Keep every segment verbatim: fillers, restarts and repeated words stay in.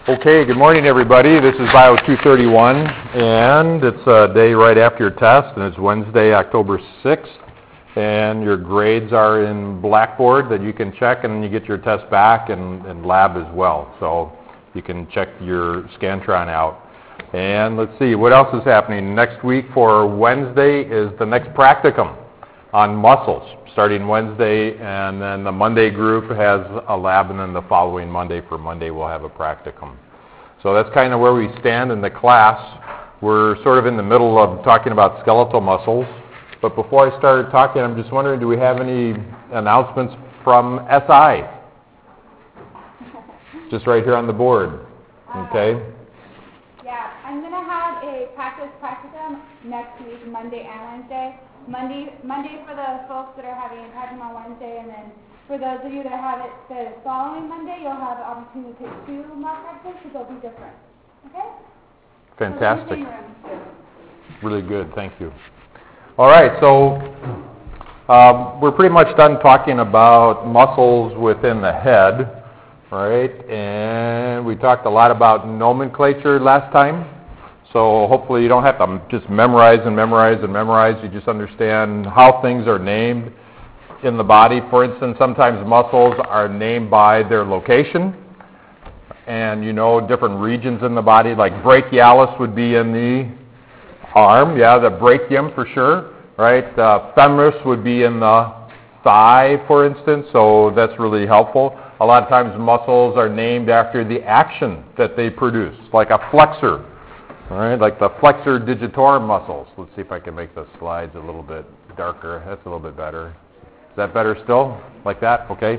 Okay, good morning everybody. This is Bio two thirty-one, and it's a day right after your test, and it's Wednesday, October sixth, and your grades are in Blackboard that you can check, and you get your test back and, and lab as well. So you can check your Scantron out. And let's see, what else is happening? Next week for Wednesday is the next practicum on muscles, starting Wednesday, and then the Monday group has a lab, and then the following Monday for Monday we'll have a practicum. So that's kind of where we stand in the class. We're sort of in the middle of talking about skeletal muscles, but before I start talking, I'm just wondering, do we have any announcements from S I? Just right here on the board, okay? Uh, yeah, I'm going to have a practice practicum next week, Monday and Wednesday. Monday, Monday for the folks that are having a practicum on Wednesday, and then for those of you that have it the following Monday, you'll have the opportunity to take two mock practices, but they'll be different. Okay? Fantastic. So really good, thank you. All right, so um, we're pretty much done talking about muscles within the head, right? And we talked a lot about nomenclature last time. So hopefully you don't have to just memorize and memorize and memorize. You just understand how things are named in the body. For instance, sometimes muscles are named by their location. And you know different regions in the body, like brachialis would be in the arm. Yeah, the brachium for sure, right? Uh, femoris would be in the thigh, for instance. So that's really helpful. A lot of times muscles are named after the action that they produce, like a flexor. All right, like the flexor digitorum muscles. Let's see if I can make the slides a little bit darker. That's a little bit better. Is that better still? Like that? Okay.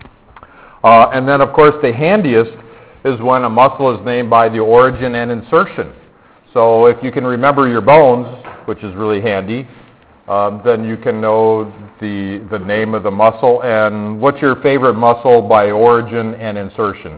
Uh, and then, of course, the handiest is when a muscle is named by the origin and insertion. So if you can remember your bones, which is really handy, um, then you can know the, the name of the muscle. And what's your favorite muscle by origin and insertion?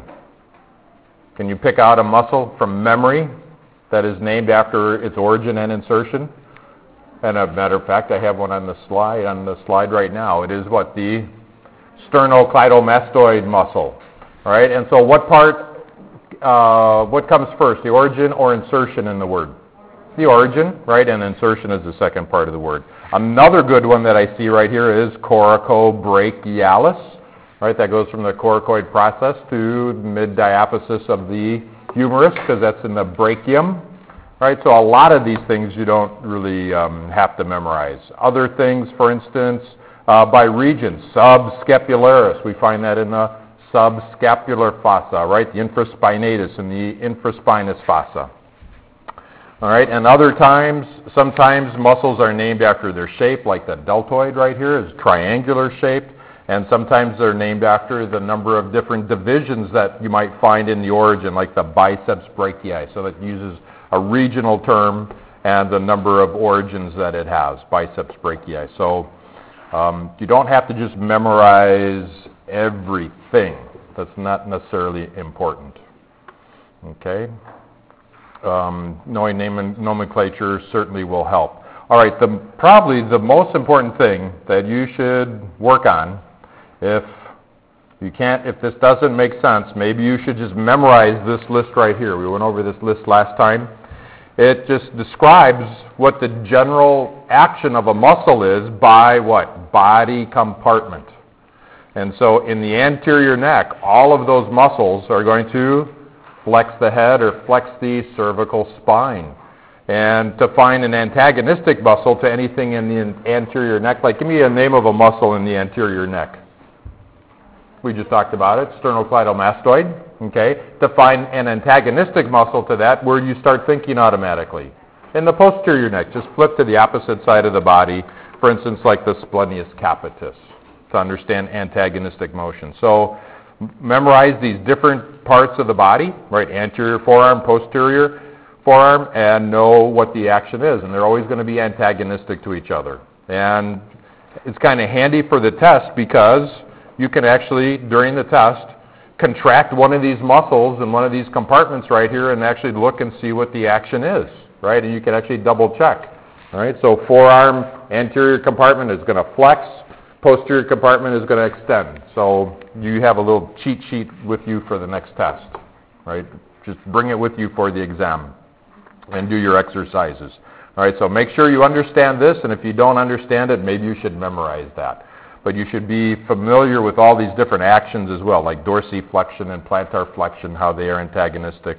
Can you pick out a muscle from memory that is named after its origin and insertion? And as a matter of fact, I have one on the slide on the slide right now. It is what? The sternocleidomastoid muscle. All right, and so what part, uh, what comes first, the origin or insertion in the word? The origin, right, and insertion is the second part of the word. Another good one that I see right here is coracobrachialis, right, that goes from the coracoid process to mid-diaphysis of the humerus, because that's in the brachium, right? So a lot of these things you don't really um, have to memorize. Other things, for instance, uh, by region, subscapularis, we find that in the subscapular fossa, right? The infraspinatus and the infraspinous fossa. All right, and other times, sometimes muscles are named after their shape, like the deltoid right here is triangular shaped. And sometimes they're named after the number of different divisions that you might find in the origin, like the biceps brachii. So that uses a regional term and the number of origins that it has, biceps brachii. So um, you don't have to just memorize everything. That's not necessarily important. Okay? Um, knowing name and nomenclature certainly will help. All right, the, probably the most important thing that you should work on, if you can't, if this doesn't make sense, maybe you should just memorize this list right here. We went over this list last time. It just describes what the general action of a muscle is by what? Body compartment. And so in the anterior neck, all of those muscles are going to flex the head or flex the cervical spine. And to find an antagonistic muscle to anything in the anterior neck, like give me a name of a muscle in the anterior neck. We just talked about it, sternocleidomastoid, okay? To find an antagonistic muscle to that, where do you start thinking automatically? In the posterior neck, just flip to the opposite side of the body, for instance, like the splenius capitis, to understand antagonistic motion. So memorize these different parts of the body, right? Anterior forearm, posterior forearm, and know what the action is. And they're always going to be antagonistic to each other. And it's kind of handy for the test because you can actually, during the test, contract one of these muscles in one of these compartments right here and actually look and see what the action is, right? And you can actually double check, all right? So forearm anterior compartment is going to flex, posterior compartment is going to extend. So you have a little cheat sheet with you for the next test, right? just bring it with you for the exam and do your exercises. All right, so make sure you understand this, and if you don't understand it, maybe you should memorize that. But you should be familiar with all these different actions as well, like dorsiflexion and plantar flexion, how they are antagonistic.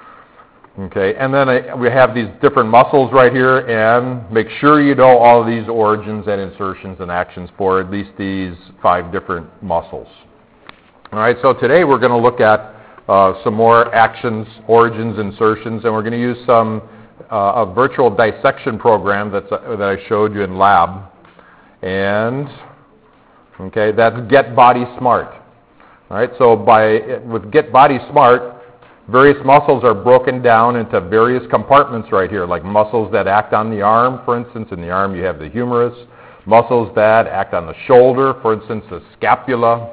Okay, and then uh, we have these different muscles right here, and make sure you know all of these origins and insertions and actions for at least these five different muscles. All right, so today we're going to look at uh, some more actions, origins, insertions, and we're going to use some uh, a virtual dissection program that's, uh, that I showed you in lab. And, okay, that's Get Body Smart. All right, so by with Get Body Smart, various muscles are broken down into various compartments right here, like muscles that act on the arm, for instance. In the arm you have the humerus. Muscles that act on the shoulder, for instance, the scapula,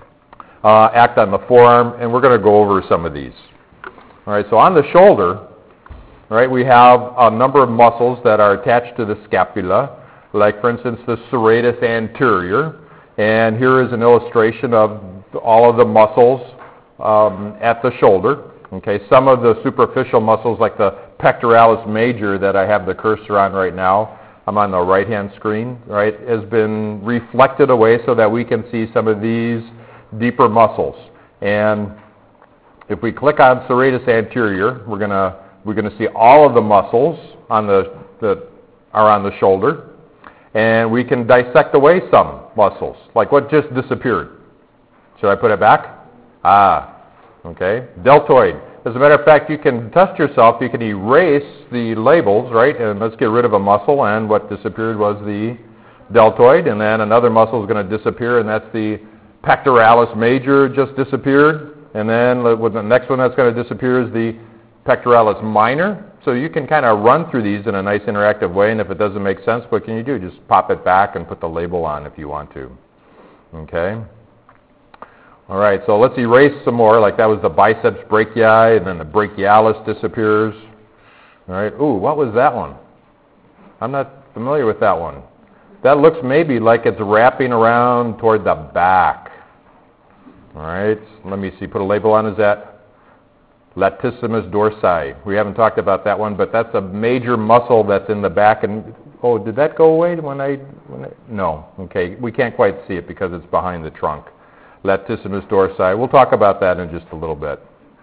uh, act on the forearm, and we're going to go over some of these. All right, so on the shoulder, right, we have a number of muscles that are attached to the scapula, like, for instance, the serratus anterior. And here is an illustration of all of the muscles um, at the shoulder. Okay, some of the superficial muscles like the pectoralis major that I have the cursor on right now, I'm on the right-hand screen, right, has been reflected away so that we can see some of these deeper muscles. And if we click on serratus anterior, we're going to we're going to see all of the muscles on the that are on the shoulder, and we can dissect away some muscles, like what just disappeared. Should I put it back? Ah. Okay, deltoid. As a matter of fact, you can test yourself. You can erase the labels, right? And let's get rid of a muscle, and what disappeared was the deltoid, and then another muscle is going to disappear, and that's the pectoralis major just disappeared, and then the next one that's going to disappear is the pectoralis minor. So you can kind of run through these in a nice interactive way, and if it doesn't make sense, what can you do? Just pop it back and put the label on if you want to. Okay. All right, so let's erase some more, like that was the biceps brachii, and then the brachialis disappears. All right, ooh, what was that one? I'm not familiar with that one. That looks maybe like it's wrapping around toward the back. All right, let me see, put a label on, is that latissimus dorsi. We haven't talked about that one, but that's a major muscle that's in the back. And oh, did that go away when I, when I, no, okay, we can't quite see it because it's behind the trunk. Latissimus dorsi. We'll talk about that in just a little bit.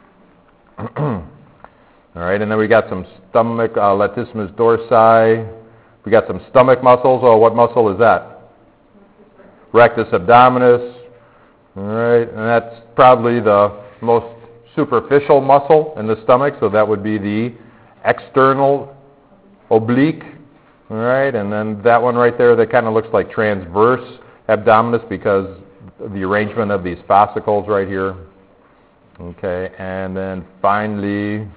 All right, and then we got some stomach, uh, latissimus dorsi. We got some stomach muscles. Oh, what muscle is that? Rectus abdominis. All right, and that's probably the most superficial muscle in the stomach, so that would be the external oblique. All right, and then that one right there that kind of looks like transverse abdominis because the arrangement of these fascicles right here. Okay, and then finally,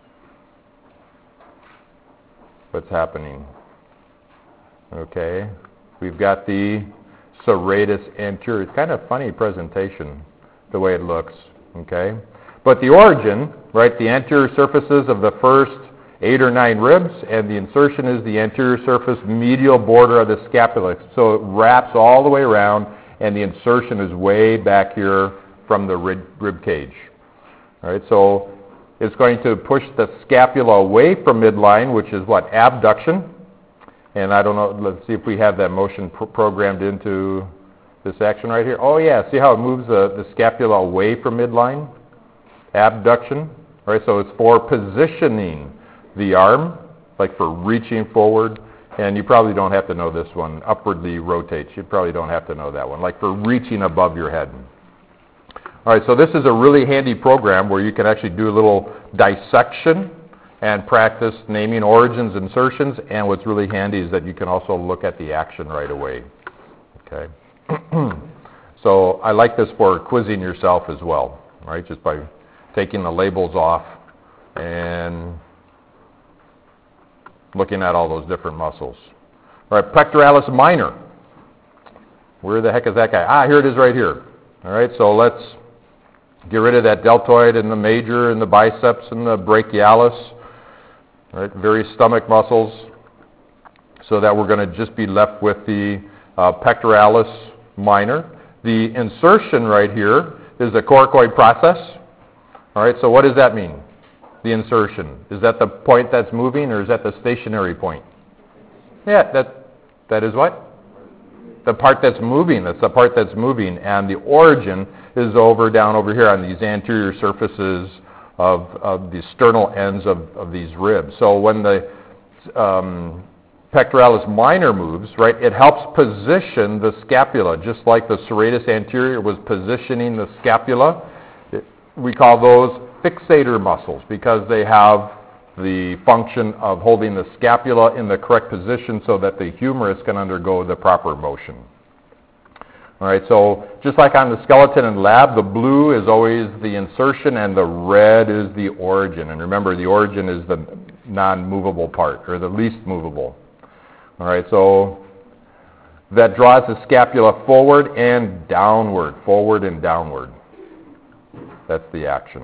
what's happening? Okay, we've got the serratus anterior. It's kind of a funny presentation, the way it looks. Okay, but the origin, right, the anterior surfaces of the first eight or nine ribs, and the insertion is the anterior surface medial border of the scapula. So it wraps all the way around, and the insertion is way back here from the rib, rib cage. All right, so it's going to push the scapula away from midline, which is what, abduction. And I don't know, let's see if we have that motion pro- programmed into this action right here. Oh yeah, see how it moves the, the scapula away from midline? Abduction. All right, so it's for positioning the arm, like for reaching forward. And you probably don't have to know this one. Upwardly rotates. You probably don't have to know that one. Like for reaching above your head. All right, so this is a really handy program where you can actually do a little dissection and practice naming origins, insertions. And what's really handy is that you can also look at the action right away. Okay. So I like this for quizzing yourself as well, right? Just by taking the labels off and looking at all those different muscles. All right, pectoralis minor. Where the heck is that guy? Ah, here it is right here. All right, so let's get rid of that deltoid and the major and the biceps and the brachialis. All right, various stomach muscles, so that we're going to just be left with the uh, pectoralis minor. The insertion right here is the coracoid process. All right, so what does that mean? The insertion. Is that the point that's moving, or is that the stationary point? Yeah, that that is what? The part that's moving. That's the part that's moving. And the origin is over, down over here on these anterior surfaces of, of the sternal ends of, of these ribs. So when the um, pectoralis minor moves, right, it helps position the scapula, just like the serratus anterior was positioning the scapula. It, we call those fixator muscles because they have the function of holding the scapula in the correct position so that the humerus can undergo the proper motion. All right, so just like on the skeleton and lab, the blue is always the insertion and the red is the origin. And remember, the origin is the non-movable part, or the least movable. All right, so that draws the scapula forward and downward, forward and downward. That's the action.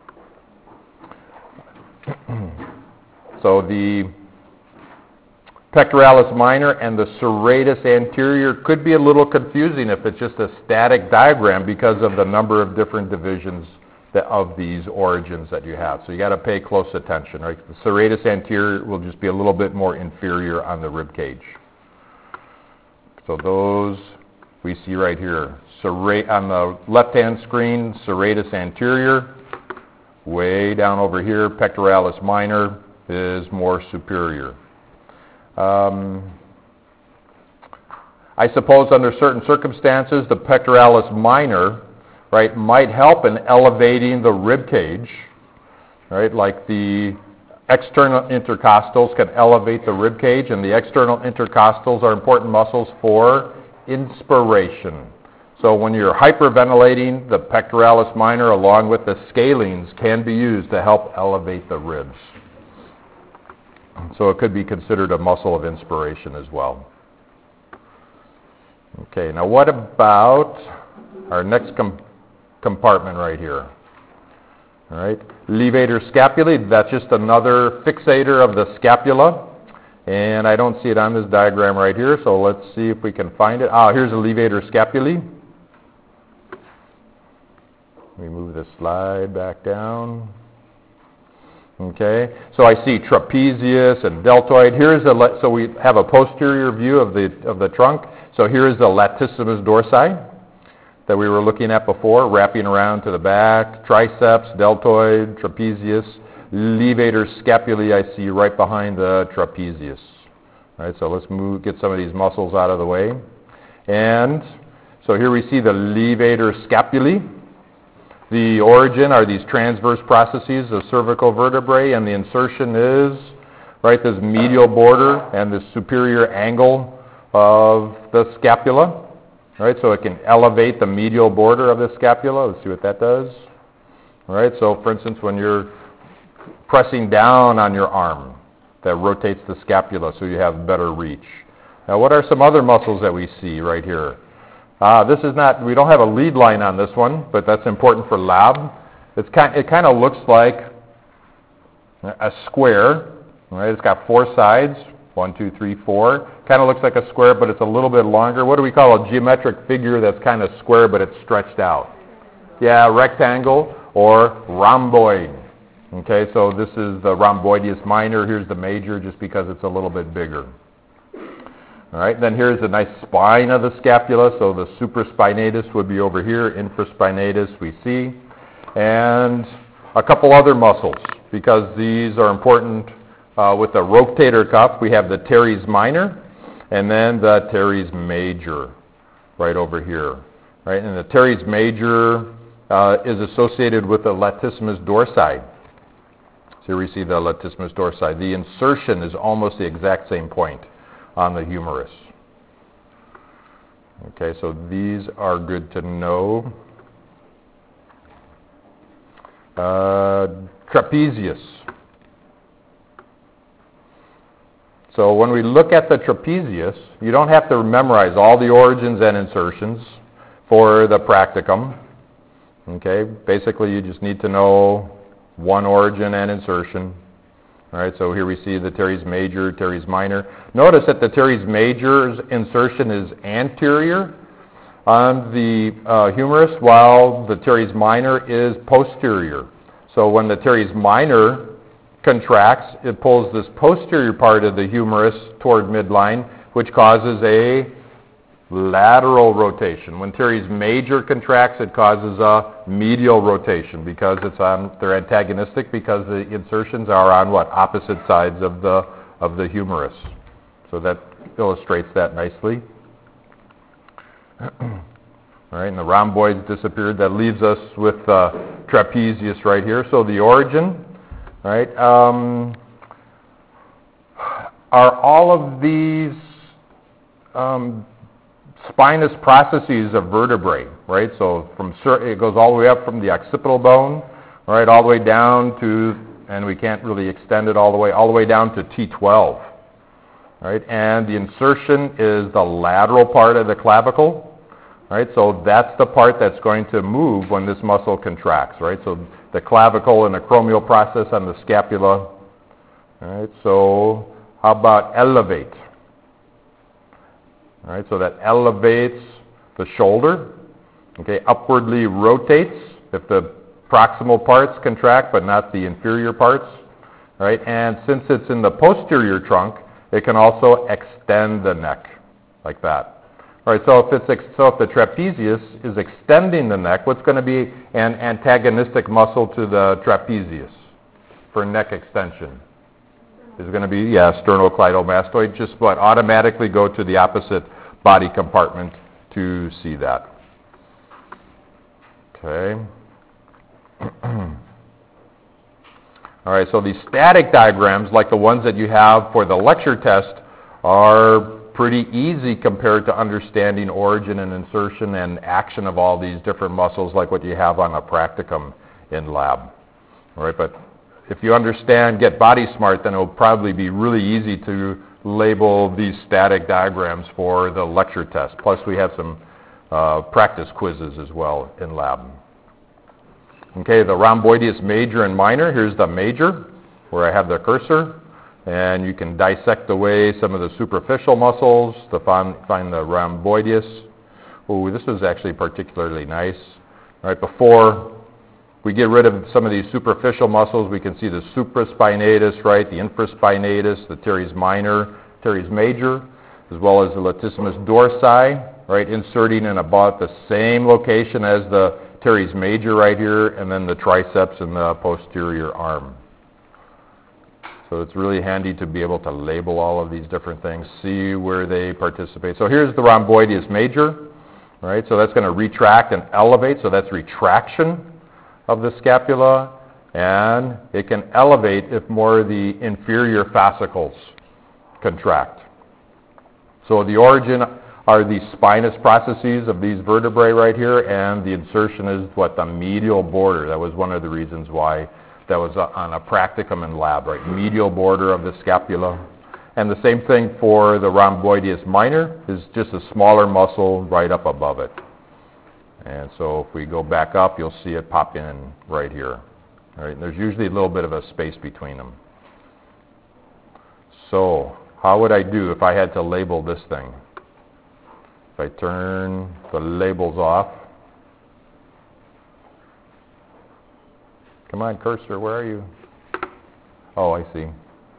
So the pectoralis minor and the serratus anterior could be a little confusing if it's just a static diagram because of the number of different divisions that, of these origins that you have. So you got to pay close attention. Right? The serratus anterior will just be a little bit more inferior on the rib cage. So those we see right here. Serra- on the left-hand screen, serratus anterior. Way down over here, pectoralis minor is more superior. Um, I suppose under certain circumstances, the pectoralis minor, right, might help in elevating the rib cage, right, like the external intercostals can elevate the rib cage, and the external intercostals are important muscles for inspiration. So when you're hyperventilating, the pectoralis minor along with the scalenes can be used to help elevate the ribs. So it could be considered a muscle of inspiration as well. Okay, now what about our next com- compartment right here? All right, levator scapulae, that's just another fixator of the scapula. And I don't see it on this diagram right here, so let's see if we can find it. Ah, here's a levator scapulae. We move the slide back down. Okay, so I see trapezius and deltoid. Here's a le- so we have a posterior view of the of the trunk. So here is the latissimus dorsi that we were looking at before, wrapping around to the back. Triceps, deltoid, trapezius, levator scapulae. I see right behind the trapezius. All right, so let's move, get some of these muscles out of the way. And so here we see the levator scapulae. The origin are these transverse processes of cervical vertebrae, and the insertion is, right, this medial border and the superior angle of the scapula. Right, so it can elevate the medial border of the scapula. Let's see what that does. All right, so for instance, when you're pressing down on your arm, that rotates the scapula so you have better reach. Now, what are some other muscles that we see right here? Uh, this is not, we don't have a lead line on this one, but that's important for lab. It's kind, it kind of looks like a square, right? It's got four sides, one, two, three, four. Kind of looks like a square, but it's a little bit longer. What do we call a geometric figure that's kind of square, but it's stretched out? Yeah, rectangle or rhomboid. Okay, so this is the rhomboideus minor. Here's the major, just because it's a little bit bigger. All right, then here's the nice spine of the scapula. So the supraspinatus would be over here, infraspinatus we see. And a couple other muscles, because these are important uh, with the rotator cuff. We have the teres minor and then the teres major right over here. Right, and the teres major uh, is associated with the latissimus dorsi. So here we see the latissimus dorsi. The insertion is almost the exact same point on the humerus. Okay, so these are good to know. Uh, trapezius. So when we look at the trapezius, you don't have to memorize all the origins and insertions for the practicum. Okay, basically you just need to know one origin and insertion. All right, so here we see the teres major, teres minor. Notice that the teres major's insertion is anterior on the uh, humerus, while the teres minor is posterior. So when the teres minor contracts, it pulls this posterior part of the humerus toward midline, which causes a lateral rotation. When teres major contracts, it causes a medial rotation because it's on, they're antagonistic because the insertions are on what? Opposite sides of the, of the humerus. So that illustrates that nicely. All right, and the rhomboids disappeared. That leaves us with uh, trapezius right here. So the origin, right? Um, are all of these um, spinous processes of vertebrae, right? So from it goes all the way up from the occipital bone, right, all the way down to, and we can't really extend it all the way, all the way down to T twelve, right? And the insertion is the lateral part of the clavicle, right? So that's the part that's going to move when this muscle contracts, right? So the clavicle and acromial process on the scapula, right? So how about elevate? All right, so that elevates the shoulder, okay, upwardly rotates if the proximal parts contract but not the inferior parts, right? And since it's in the posterior trunk, it can also extend the neck like that. All right, so if it's ex- so if the trapezius is extending the neck, what's going to be an antagonistic muscle to the trapezius for neck extension? Is going to be, yeah, sternocleidomastoid. Just what, automatically go to the opposite body compartment to see that. Okay. All right, so these static diagrams, like the ones that you have for the lecture test, are pretty easy compared to understanding origin and insertion and action of all these different muscles like what you have on a practicum in lab. All right, but if you understand, get body smart, then it'll probably be really easy to label these static diagrams for the lecture test. Plus we have some uh, practice quizzes as well in lab. Okay, the rhomboideus major and minor. Here's the major, where I have the cursor. And you can dissect away some of the superficial muscles to find, find the rhomboideus. Ooh, this is actually particularly nice. All right, before we get rid of some of these superficial muscles, we can see the supraspinatus, right, the infraspinatus, the teres minor, teres major, as well as the latissimus dorsi, right, inserting in about the same location as the teres major right here, and then the triceps and the posterior arm. So it's really handy to be able to label all of these different things, see where they participate. So here's the rhomboideus major, right, so that's going to retract and elevate, so that's retraction of the scapula, and it can elevate if more of the inferior fascicles contract. So the origin are these spinous processes of these vertebrae right here, and the insertion is what, the medial border. That was one of the reasons why that was on a practicum in lab, right? Medial border of the scapula. And the same thing for the rhomboideus minor, is just a smaller muscle right up above it. And so if we go back up, you'll see it pop in right here. All right, and there's usually a little bit of a space between them. So how would I do if I had to label this thing? If I turn the labels off. Come on, cursor, where are you? Oh, I see.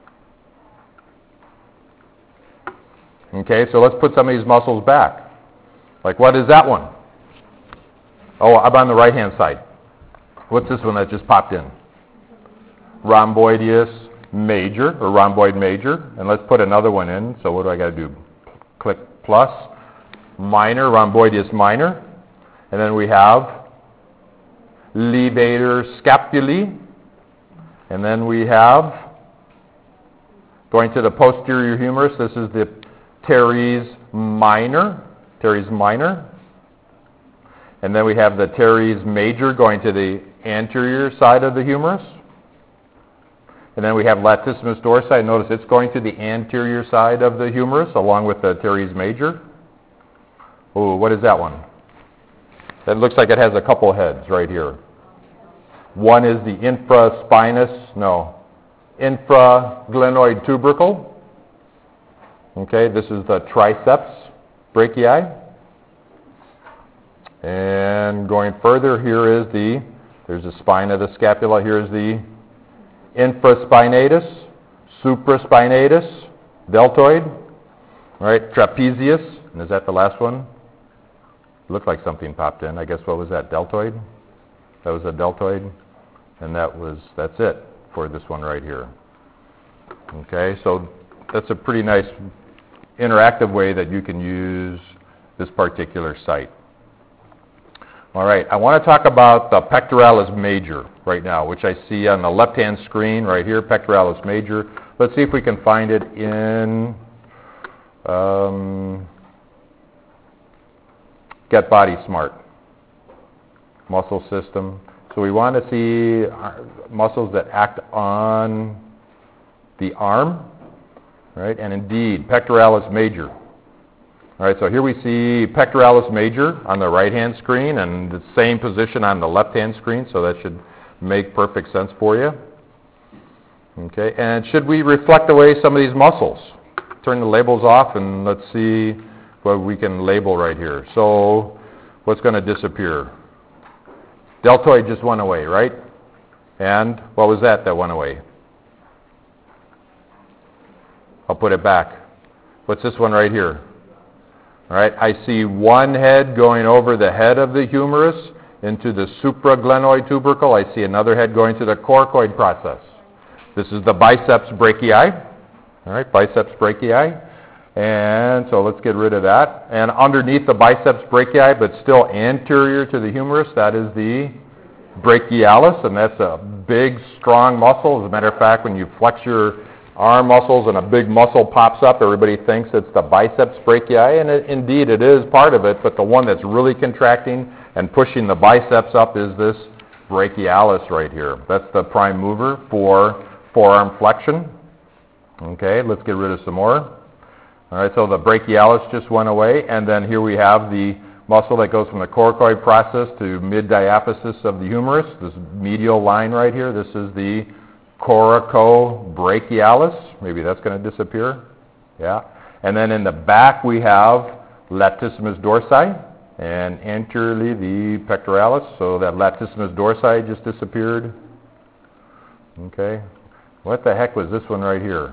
Okay, so let's put some of these muscles back. Like, what is that one? Oh, I'm on the right-hand side. What's this one that just popped in? Rhomboideus major, or rhomboid major. And let's put another one in. So what do I got to do? Click plus. Minor, rhomboideus minor. And then we have levator scapulae. And then we have, going to the posterior humerus, this is the teres minor. Teres minor. And then we have the teres major going to the anterior side of the humerus. And then we have latissimus dorsi. Notice it's going to the anterior side of the humerus along with the teres major. Ooh, what is that one? That looks like it has a couple heads right here. One is the infraspinous, no, infraglenoid tubercle. Okay, this is the triceps brachii. And going further, here is the There's the spine of the scapula. Here's the infraspinatus, supraspinatus, deltoid, right? Trapezius, and is that the last one? Looked like something popped in. I guess what was that? Deltoid? That was a deltoid, and that was that's it for this one right here. Okay, so that's a pretty nice interactive way that you can use this particular site. All right, I want to talk about the pectoralis major right now, which I see on the left-hand screen right here, pectoralis major. Let's see if we can find it in um, Get Body Smart. Muscle system. So we want to see muscles that act on the arm, right? And indeed, pectoralis major. All right, so here we see pectoralis major on the right-hand screen and the same position on the left-hand screen, so that should make perfect sense for you. Okay, and should we reflect away some of these muscles? Turn the labels off and let's see what we can label right here. So what's going to disappear? Deltoid just went away, right? And what was that that went away? I'll put it back. What's this one right here? All right, I see one head going over the head of the humerus into the supraglenoid tubercle. I see another head going to the coracoid process. This is the biceps brachii. All right, biceps brachii. And so let's get rid of that. And underneath the biceps brachii, but still anterior to the humerus, that is the brachialis, and that's a big, strong muscle. As a matter of fact, when you flex your arm muscles and a big muscle pops up, everybody thinks it's the biceps brachii, and it, indeed it is part of it, but the one that's really contracting and pushing the biceps up is this brachialis right here. That's the prime mover for forearm flexion. Okay, let's get rid of some more. All right, so the brachialis just went away, and then here we have the muscle that goes from the coracoid process to mid-diaphysis of the humerus, this medial line right here. This is the coracobrachialis. Maybe that's going to disappear. Yeah. And then in the back we have latissimus dorsi, and anteriorly the pectoralis. So that latissimus dorsi just disappeared. Okay. What the heck was this one right here?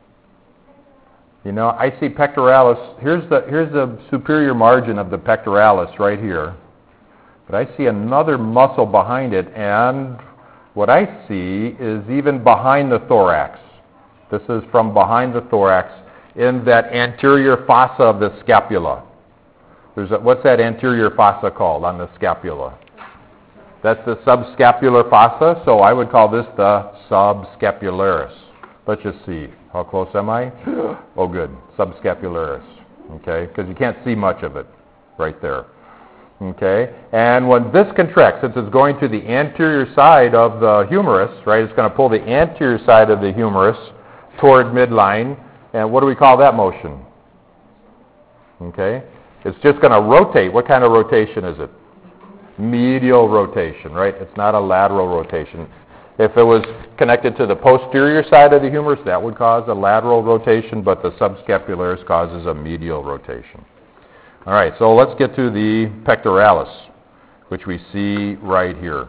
You know, I see pectoralis. Here's the here's the superior margin of the pectoralis right here. But I see another muscle behind it, and what I see is even behind the thorax. This is from behind the thorax in that anterior fossa of the scapula. There's a, what's that anterior fossa called on the scapula? That's the subscapular fossa, so I would call this the subscapularis. Let's just see. How close am I? Oh, good. Subscapularis. Okay? Because you can't see much of it right there. Okay? And when this contracts, since it's going to the anterior side of the humerus, right, it's going to pull the anterior side of the humerus toward midline. And what do we call that motion? Okay? It's just going to rotate. What kind of rotation is it? Medial rotation, right? It's not a lateral rotation. If it was connected to the posterior side of the humerus, that would cause a lateral rotation, but the subscapularis causes a medial rotation. All right, so let's get to the pectoralis, which we see right here.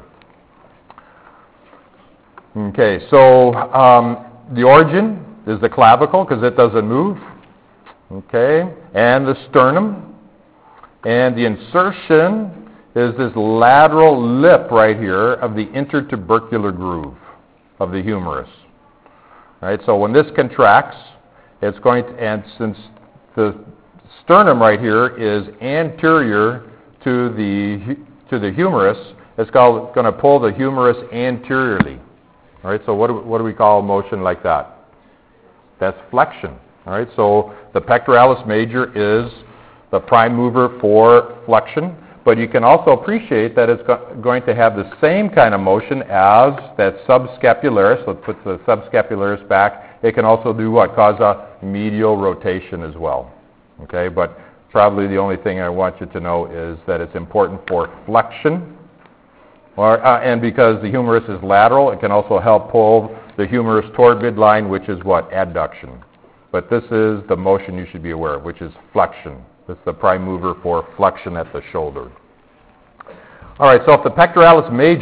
Okay, so um, the origin is the clavicle, because it doesn't move. Okay, and the sternum. And the insertion is this lateral lip right here of the intertubercular groove of the humerus. Right, so when this contracts, it's going to, and since the sternum right here is anterior to the to the humerus, it's called, going to pull the humerus anteriorly. All right, so what do, what do we call a motion like that? That's flexion. All right, so the pectoralis major is the prime mover for flexion. But you can also appreciate that it's go- going to have the same kind of motion as that subscapularis. Let's put the subscapularis back. It can also do what? Cause a medial rotation as well. Okay, but probably the only thing I want you to know is that it's important for flexion. Or, uh, and because the humerus is lateral, it can also help pull the humerus toward midline, which is what? Adduction. But this is the motion you should be aware of, which is flexion. It's the prime mover for flexion at the shoulder. All right, so if the pectoralis major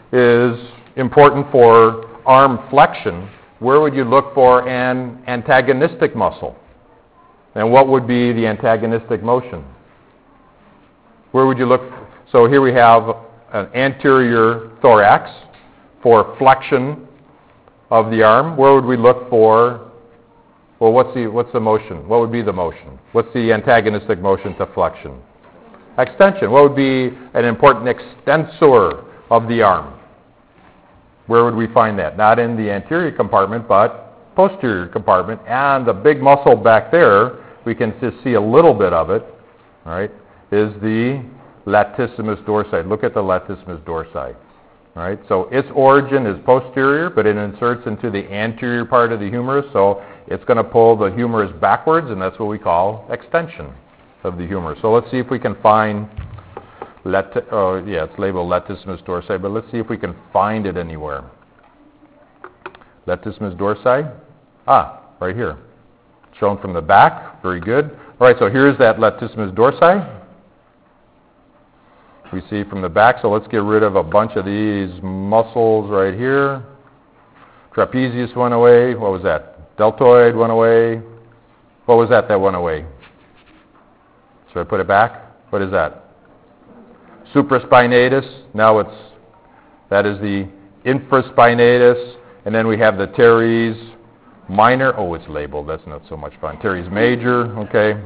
is important for arm flexion, where would you look for an antagonistic muscle? And what would be the antagonistic motion? Where would you look? So here we have an anterior thorax for flexion of the arm. Where would we look for, well, what's the, what's the motion? What would be the motion? What's the antagonistic motion to flexion? Extension. What would be an important extensor of the arm? Where would we find that? Not in the anterior compartment, but posterior compartment. And the big muscle back there, we can just see a little bit of it, right, is the latissimus dorsi. Look at the latissimus dorsi. Right? So its origin is posterior, but it inserts into the anterior part of the humerus, so it's going to pull the humerus backwards, and that's what we call extension of the humerus. So let's see if we can find, lati- oh yeah, it's labeled latissimus dorsi, but let's see if we can find it anywhere. Latissimus dorsi, ah, right here. Shown from the back, very good. All right, so here's that latissimus dorsi. We see from the back, so let's get rid of a bunch of these muscles right here. Trapezius went away. What was that? Deltoid went away. What was that that went away? Should I put it back? What is that? Supraspinatus. Now it's, that is the infraspinatus. And then we have the teres minor. Oh, it's labeled. That's not so much fun. Teres major, okay.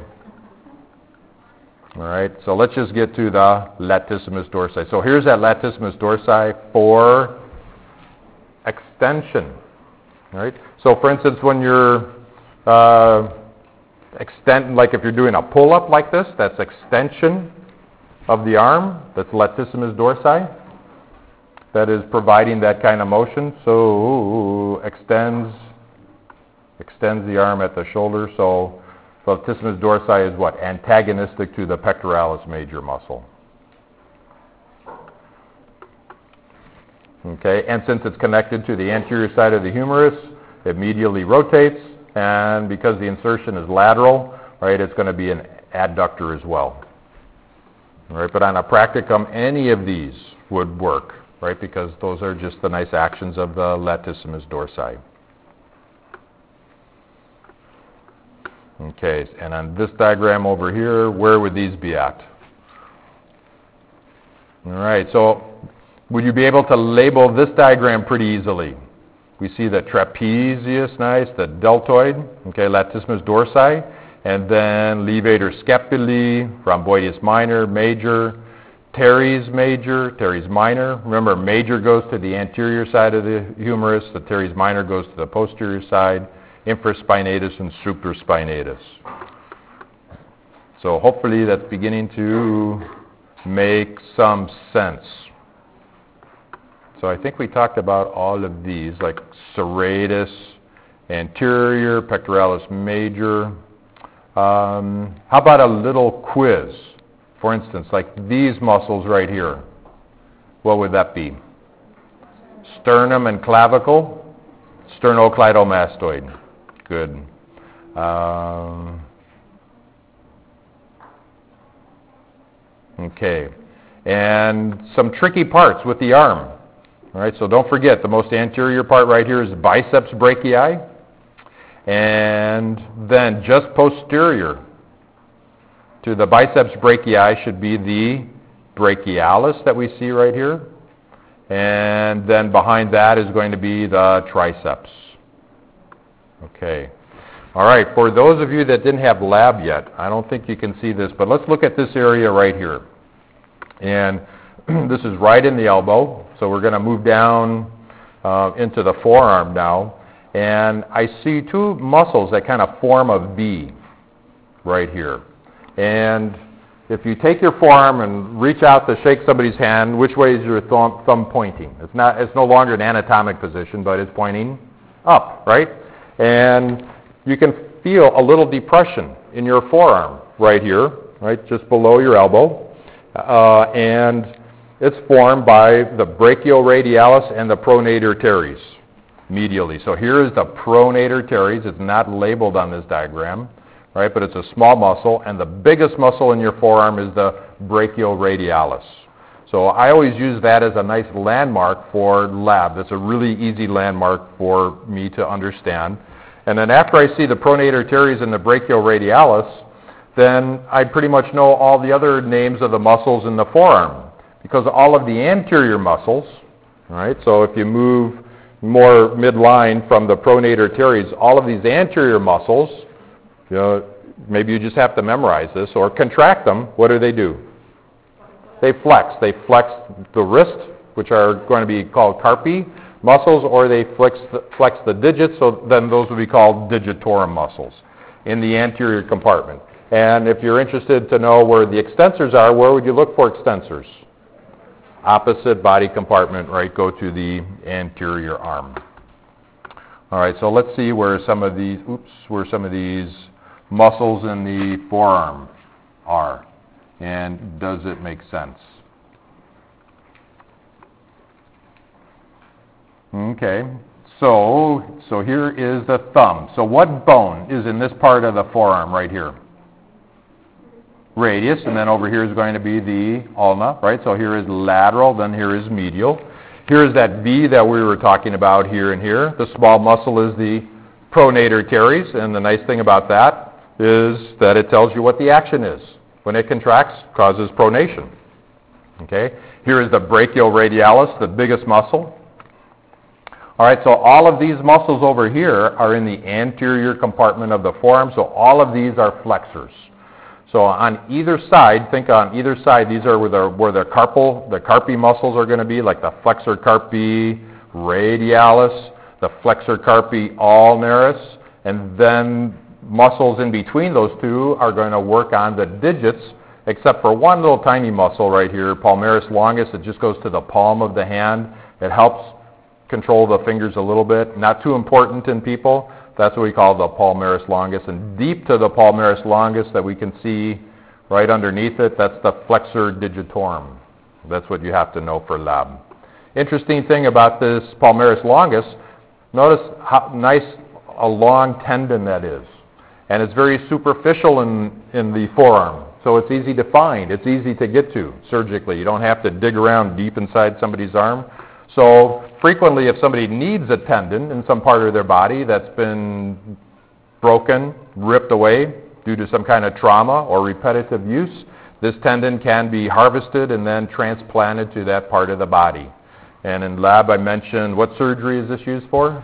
All right, so let's just get to the latissimus dorsi. So here's that latissimus dorsi for extension. All right, so for instance, when you're uh, extend, like if you're doing a pull-up like this, that's extension of the arm. That's latissimus dorsi. That is providing that kind of motion. So extends, extends the arm at the shoulder. So latissimus dorsi is what? Antagonistic to the pectoralis major muscle. Okay, and since it's connected to the anterior side of the humerus, it medially rotates, and because the insertion is lateral, right, it's going to be an adductor as well. All right, but on a practicum, any of these would work, right, because those are just the nice actions of the latissimus dorsi. Okay, and on this diagram over here, where would these be at? All right, so would you be able to label this diagram pretty easily? We see the trapezius, nice, the deltoid, okay, latissimus dorsi, and then levator scapulae, rhomboideus minor, major, teres major, teres minor. Remember, major goes to the anterior side of the humerus, the teres minor goes to the posterior side. Infraspinatus and supraspinatus. So hopefully that's beginning to make some sense. So I think we talked about all of these, like serratus, anterior, pectoralis major. Um, how about a little quiz? For instance, like these muscles right here. What would that be? Sternum and clavicle, sternocleidomastoid. Good. Um, okay. And some tricky parts with the arm. All right, so don't forget, the most anterior part right here is the biceps brachii. And then just posterior to the biceps brachii should be the brachialis that we see right here. And then behind that is going to be the triceps. Okay. All right, for those of you that didn't have lab yet, I don't think you can see this, but let's look at this area right here. And this is right in the elbow, so we're going to move down uh, into the forearm now. And I see two muscles that kind of form a V right here. And if you take your forearm and reach out to shake somebody's hand, which way is your thumb, thumb pointing? It's not. It's no longer an anatomic position, but it's pointing up, right? And you can feel a little depression in your forearm right here, right, just below your elbow. Uh, and it's formed by the brachioradialis and the pronator teres medially. So here is the pronator teres. It's not labeled on this diagram, right, but it's a small muscle. And the biggest muscle in your forearm is the brachioradialis. So I always use that as a nice landmark for lab. That's a really easy landmark for me to understand. And then after I see the pronator teres and the brachioradialis, then I pretty much know all the other names of the muscles in the forearm, because all of the anterior muscles, right? So if you move more midline from the pronator teres, all of these anterior muscles, you know, maybe you just have to memorize this or contract them. What do they do? They flex. They flex the wrist, which are going to be called carpi muscles, or they flex the, flex the digits, so then those would be called digitorum muscles in the anterior compartment. And if you're interested to know where the extensors are, where would you look for extensors? Opposite body compartment, right? Go to the anterior arm. All right, so let's see where some of these, oops, where some of these muscles in the forearm are. And does it make sense? Okay, so so here is the thumb. So what bone is in this part of the forearm right here? Radius, and then over here is going to be the ulna, right? So here is lateral, then here is medial. Here is that V that we were talking about here and here. The small muscle is the pronator teres, and the nice thing about that is that it tells you what the action is. When it contracts, causes pronation. Okay? Here is the brachioradialis, the biggest muscle. All right, so all of these muscles over here are in the anterior compartment of the forearm, so all of these are flexors. So on either side, think on either side, these are where the, where the carpal, the carpi muscles are going to be, like the flexor carpi radialis, the flexor carpi ulnaris, and then muscles in between those two are going to work on the digits, except for one little tiny muscle right here, palmaris longus. It just goes to the palm of the hand. It helps control the fingers a little bit. Not too important in people. That's what we call the palmaris longus. And deep to the palmaris longus that we can see right underneath it, that's the flexor digitorum. That's what you have to know for lab. Interesting thing about this palmaris longus, notice how nice a long tendon that is. And it's very superficial in, in the forearm. So it's easy to find. It's easy to get to surgically. You don't have to dig around deep inside somebody's arm. So frequently if somebody needs a tendon in some part of their body that's been broken, ripped away due to some kind of trauma or repetitive use, this tendon can be harvested and then transplanted to that part of the body. And in lab I mentioned, what surgery is this used for?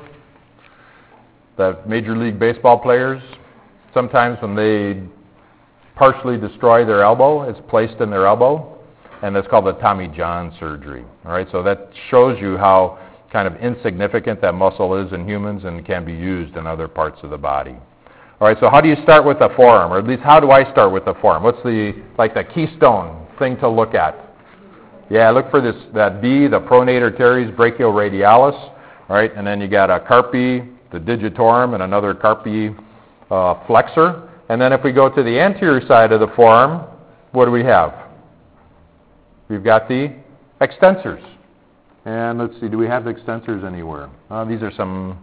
The Major League Baseball players, sometimes when they partially destroy their elbow, it's placed in their elbow. And that's called the Tommy John surgery. All right, so that shows you how kind of insignificant that muscle is in humans and can be used in other parts of the body. All right, so how do you start with the forearm, or at least how do I start with the forearm? What's the like the keystone thing to look at? Yeah, look for this that B, the pronator teres brachioradialis. All right, and then you got a carpi, the digitorum, and another carpi uh, flexor. And then if we go to the anterior side of the forearm, what do we have? We've got the extensors. And let's see, do we have extensors anywhere? Uh, these are some,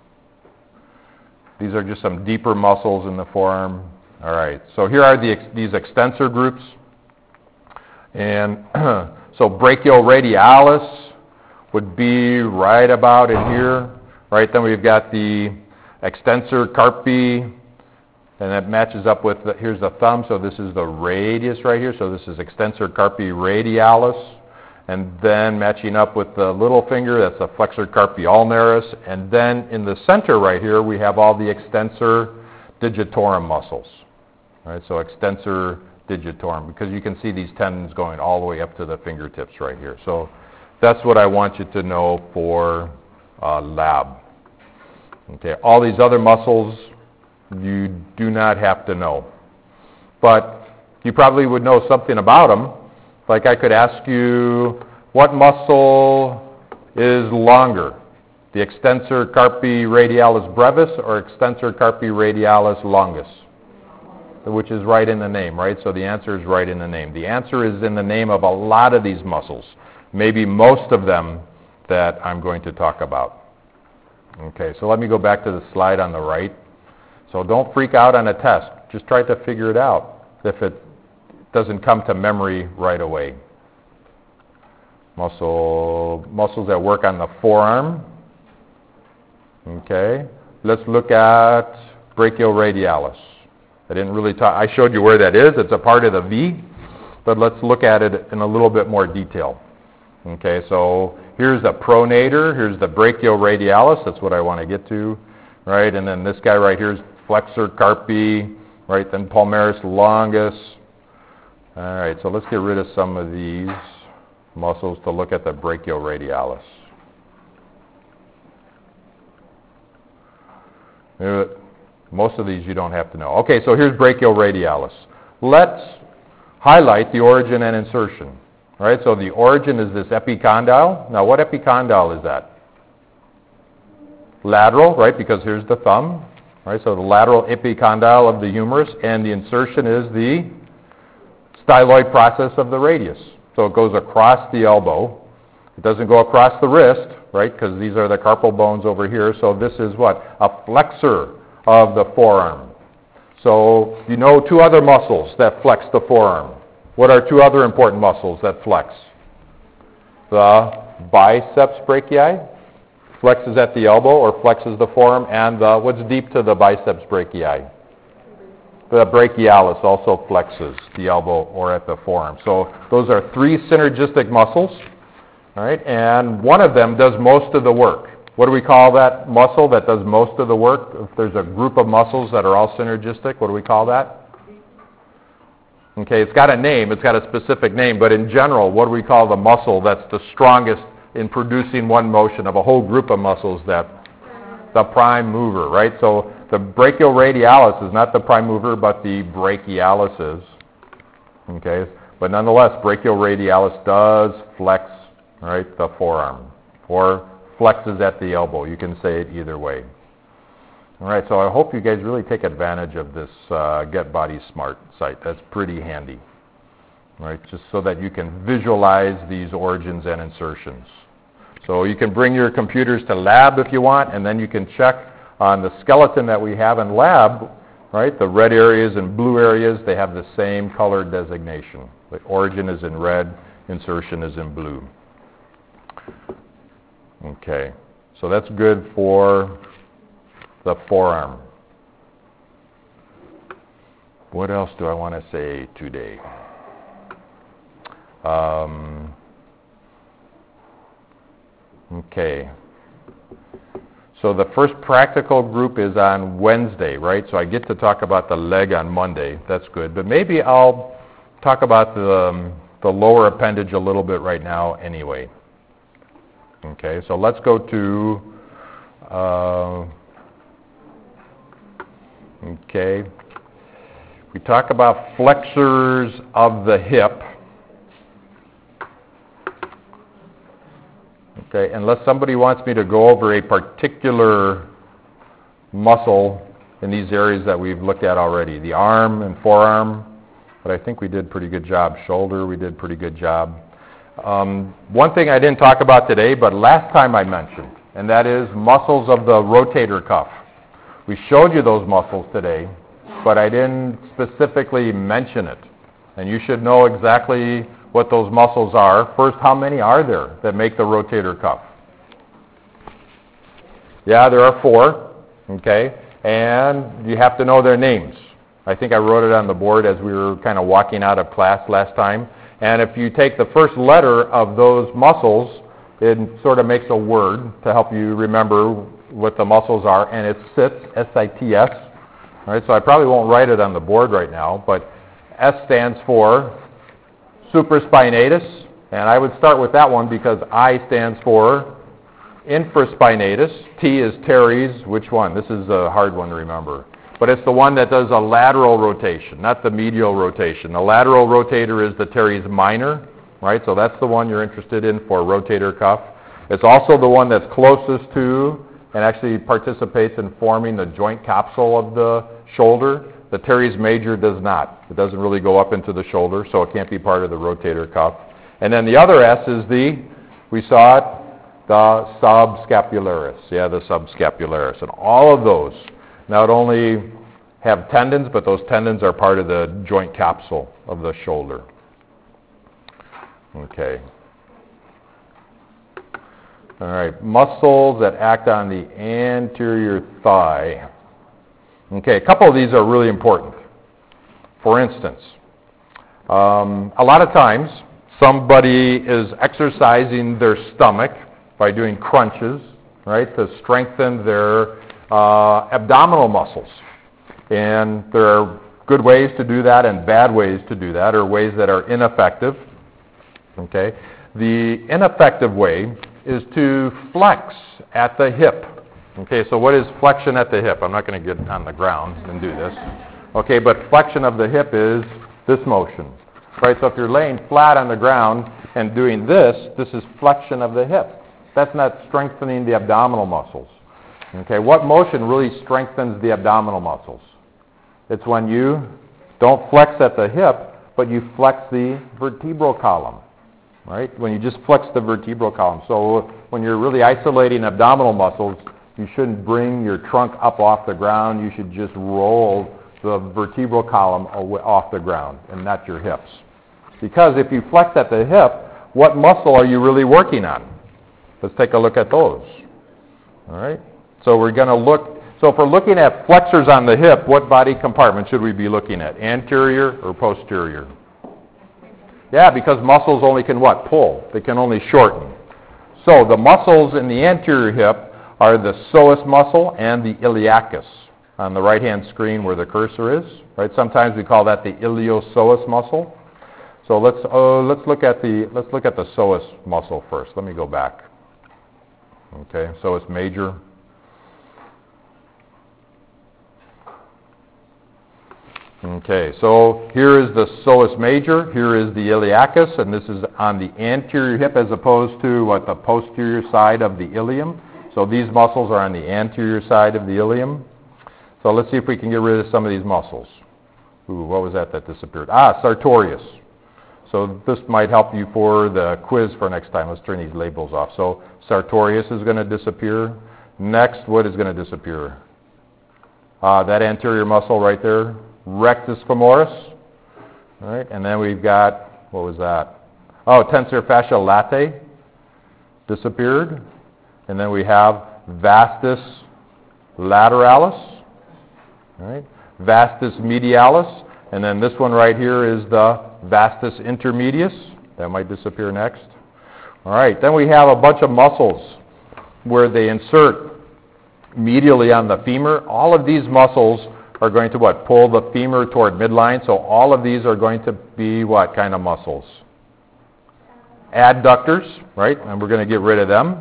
these are just some deeper muscles in the forearm. All right, so here are the ex these extensor groups. And so brachioradialis would be right about in here. Right, then we've got the extensor carpi, and that matches up with, the, here's the thumb, so this is the radius right here, so this is extensor carpi radialis, and then matching up with the little finger, that's the flexor carpi ulnaris, and then in the center right here, we have all the extensor digitorum muscles. All right, so extensor digitorum, because you can see these tendons going all the way up to the fingertips right here. So that's what I want you to know for uh, lab. Okay, all these other muscles, you do not have to know. But you probably would know something about them. Like I could ask you, what muscle is longer? The extensor carpi radialis brevis or extensor carpi radialis longus? Which is right in the name, right? So the answer is right in the name. The answer is in the name of a lot of these muscles, maybe most of them that I'm going to talk about. Okay, so let me go back to the slide on the right. So don't freak out on a test. Just try to figure it out if it doesn't come to memory right away. Muscle, muscles that work on the forearm. Okay. Let's look at brachioradialis. I didn't really talk, I showed you where that is. It's a part of the V, but let's look at it in a little bit more detail. Okay, so here's the pronator, here's the brachioradialis, that's what I want to get to, right? And then this guy right here is flexor carpi, right? Then palmaris longus. All right, so let's get rid of some of these muscles to look at the brachioradialis. Uh, Most of these you don't have to know. Okay, so here's brachioradialis. Let's highlight the origin and insertion. All right, so the origin is this epicondyle. Now, what epicondyle is that? Lateral, right, because here's the thumb. Right, so the lateral epicondyle of the humerus, and the insertion is the styloid process of the radius. So it goes across the elbow. It doesn't go across the wrist, right, because these are the carpal bones over here. So this is what? A flexor of the forearm. So you know two other muscles that flex the forearm. What are two other important muscles that flex? The biceps brachii, flexes at the elbow or flexes the forearm, and the, what's deep to the biceps brachii? The brachialis also flexes the elbow or at the forearm. So those are three synergistic muscles, all right, and one of them does most of the work. What do we call that muscle that does most of the work? If there's a group of muscles that are all synergistic, what do we call that? Okay, it's got a name, it's got a specific name, but in general, what do we call the muscle that's the strongest in producing one motion of a whole group of muscles? That the prime mover, right? So the brachioradialis is not the prime mover, but the brachialis is. Okay, but nonetheless, brachioradialis does flex, right, the forearm, or flexes at the elbow. You can say it either way. All right, so I hope you guys really take advantage of this uh, Get Body Smart site. That's pretty handy, right? Just so that you can visualize these origins and insertions. So you can bring your computers to lab if you want, and then you can check on the skeleton that we have in lab, right? The red areas and blue areas, they have the same color designation. The origin is in red, insertion is in blue. Okay, so that's good for the forearm. What else do I want to say today? Um, okay, so the first practical group is on Wednesday, right? So I get to talk about the leg on Monday. That's good, but maybe I'll talk about the, um, the lower appendage a little bit right now anyway. Okay, so let's go to, uh, okay, we talk about flexors of the hip. Okay, unless somebody wants me to go over a particular muscle in these areas that we've looked at already, the arm and forearm, but I think we did a pretty good job. Shoulder, we did a pretty good job. Um, one thing I didn't talk about today, but last time I mentioned, and that is muscles of the rotator cuff. We showed you those muscles today, but I didn't specifically mention it. And you should know exactly what those muscles are. First, how many are there that make the rotator cuff? Yeah, there are four, okay? And you have to know their names. I think I wrote it on the board as we were kind of walking out of class last time. And if you take the first letter of those muscles, it sort of makes a word to help you remember what the muscles are, and it's sits, S I T S. All right, so I probably won't write it on the board right now, but S stands for supraspinatus, and I would start with that one because I stands for infraspinatus. T is teres. Which one? This is a hard one to remember. But it's the one that does a lateral rotation, not the medial rotation. The lateral rotator is the teres minor, right? So that's the one you're interested in for rotator cuff. It's also the one that's closest to and actually participates in forming the joint capsule of the shoulder. The teres major does not. It doesn't really go up into the shoulder, so it can't be part of the rotator cuff. And then the other S is the, we saw it, the subscapularis. Yeah, the subscapularis. And all of those not only have tendons, but those tendons are part of the joint capsule of the shoulder. Okay. All right, muscles that act on the anterior thigh. Okay, a couple of these are really important. For instance, um, a lot of times somebody is exercising their stomach by doing crunches, right, to strengthen their uh, abdominal muscles. And there are good ways to do that and bad ways to do that, or ways that are ineffective. Okay, the ineffective way is to flex at the hip. Okay, so what is flexion at the hip? I'm not going to get on the ground and do this. Okay, but flexion of the hip is this motion. Right, so if you're laying flat on the ground and doing this, this is flexion of the hip. That's not strengthening the abdominal muscles. Okay, what motion really strengthens the abdominal muscles? It's when you don't flex at the hip, but you flex the vertebral column. Right, when you just flex the vertebral column. So when you're really isolating abdominal muscles, you shouldn't bring your trunk up off the ground. You should just roll the vertebral column off the ground and not your hips. Because if you flex at the hip, what muscle are you really working on? Let's take a look at those. All right. So we're going to look. So if we're looking at flexors on the hip, what body compartment should we be looking at? Anterior or posterior? Yeah, because muscles only can what? Pull. They can only shorten. So the muscles in the anterior hip are the psoas muscle and the iliacus on the right-hand screen where the cursor is. Right? Sometimes we call that the iliopsoas muscle. So let's uh, let's look at the let's look at the psoas muscle first. Let me go back. Okay, psoas major. Okay, so here is the psoas major, here is the iliacus, and this is on the anterior hip as opposed to what, the posterior side of the ilium. So these muscles are on the anterior side of the ilium. So let's see if we can get rid of some of these muscles. Ooh, what was that that disappeared? Ah, sartorius. So this might help you for the quiz for next time. Let's turn these labels off. So sartorius is going to disappear. Next, what is going to disappear? Uh, that anterior muscle right there, rectus femoris. All right, and then we've got, what was that? Oh, tensor fascia latae disappeared. And then we have vastus lateralis. All right, vastus medialis. And then this one right here is the vastus intermedius. That might disappear next. All right, then we have a bunch of muscles where they insert medially on the femur. All of these muscles are going to what? Pull the femur toward midline. So all of these are going to be what kind of muscles? Adductors, right? And we're going to get rid of them.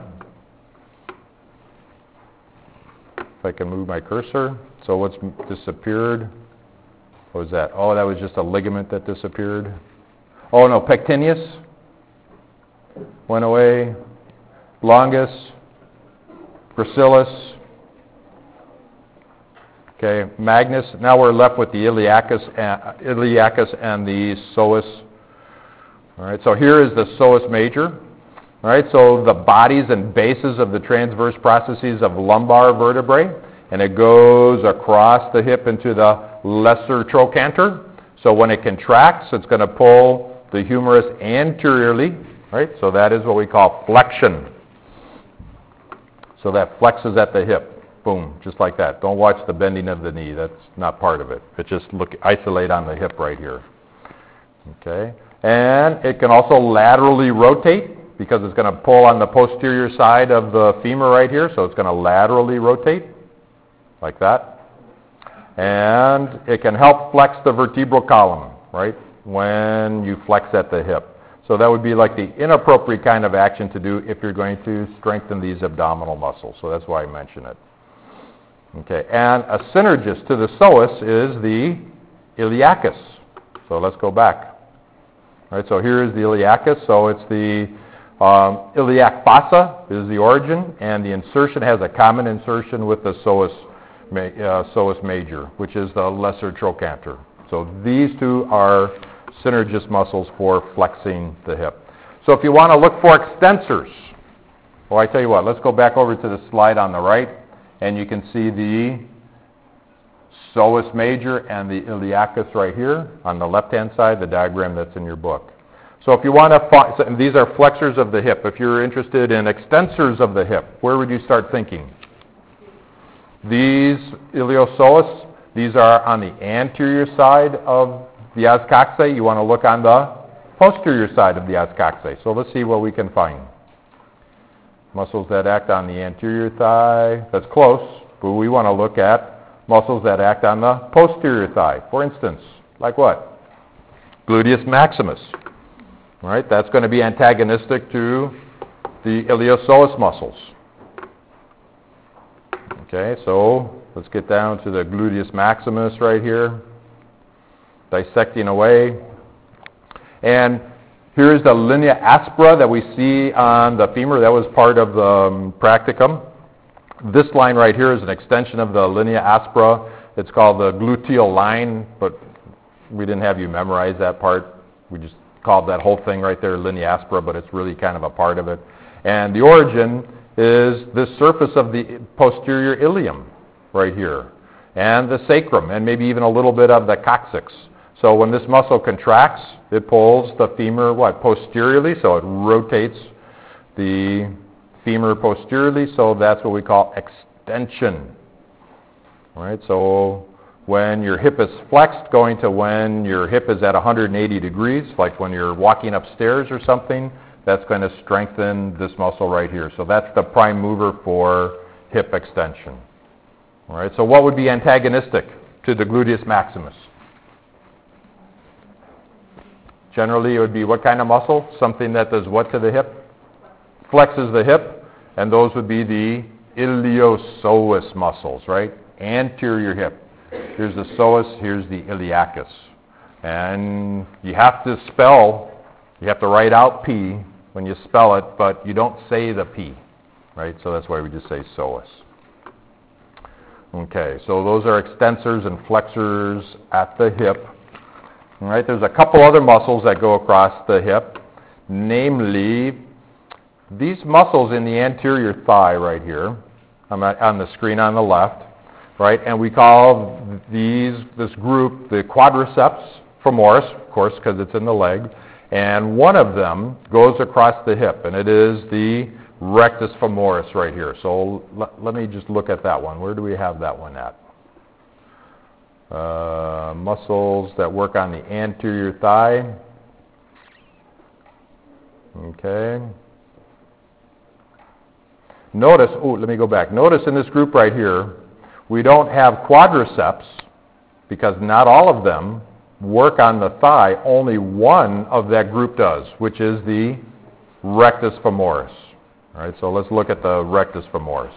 If I can move my cursor. So what's disappeared? What was that? Oh, that was just a ligament that disappeared. Oh, no, pectineus went away. Longus, gracilis. Okay, magnus. Now we're left with the iliacus and, iliacus and the psoas. All right, so here is the psoas major. All right, so the bodies and bases of the transverse processes of lumbar vertebrae, and it goes across the hip into the lesser trochanter. So when it contracts, it's going to pull the humerus anteriorly, right? So that is what we call flexion. So that flexes at the hip. Boom, just like that. Don't watch the bending of the knee. That's not part of it. It just look isolate on the hip right here. Okay, and it can also laterally rotate because it's going to pull on the posterior side of the femur right here. So it's going to laterally rotate like that. And it can help flex the vertebral column, right, when you flex at the hip. So that would be like the inappropriate kind of action to do if you're going to strengthen these abdominal muscles. So that's why I mention it. Okay, and a synergist to the psoas is the iliacus. So let's go back. All right, so here is the iliacus. So it's the um, iliac fossa is the origin, and the insertion has a common insertion with the psoas, uh, psoas major, which is the lesser trochanter. So these two are synergist muscles for flexing the hip. So if you want to look for extensors, well, I tell you what, let's go back over to the slide on the right, and you can see the psoas major and the iliacus right here on the left-hand side, the diagram that's in your book. So if you want to find, so these are flexors of the hip. If you're interested in extensors of the hip, where would you start thinking? These iliopsoas, these are on the anterior side of the os coxae. You want to look on the posterior side of the os coxae. So let's see what we can find. Muscles that act on the anterior thigh, that's close, but we want to look at muscles that act on the posterior thigh. For instance, like what? Gluteus maximus. All right, that's going to be antagonistic to the iliopsoas muscles. Okay, so let's get down to the gluteus maximus right here, dissecting away. And here's the linea aspera that we see on the femur. That was part of the um, practicum. This line right here is an extension of the linea aspera. It's called the gluteal line, but we didn't have you memorize that part. We just called that whole thing right there linea aspera, but it's really kind of a part of it. And the origin is the surface of the posterior ilium right here, and the sacrum, and maybe even a little bit of the coccyx. So when this muscle contracts, it pulls the femur, what, posteriorly, so it rotates the femur posteriorly, so that's what we call extension. All right, so when your hip is flexed, going to when your hip is at one hundred eighty degrees, like when you're walking upstairs or something, that's going to strengthen this muscle right here. So that's the prime mover for hip extension. All right, so what would be antagonistic to the gluteus maximus? Generally, it would be what kind of muscle? Something that does what to the hip? Flexes the hip, and those would be the iliopsoas muscles, right? Anterior hip. Here's the psoas, here's the iliacus. And you have to spell, you have to write out P when you spell it, but you don't say the P, right? So that's why we just say psoas. Okay, so those are extensors and flexors at the hip. All right, there's a couple other muscles that go across the hip, namely these muscles in the anterior thigh right here. I'm on the screen on the left, right? And we call these this group the quadriceps femoris, of course, because it's in the leg. And one of them goes across the hip, and it is the rectus femoris right here. So l- let me just look at that one. Where do we have that one at? Uh, muscles that work on the anterior thigh. Okay. Notice, oh, let me go back. Notice in this group right here, we don't have quadriceps because not all of them work on the thigh. Only one of that group does, which is the rectus femoris. All right, so let's look at the rectus femoris.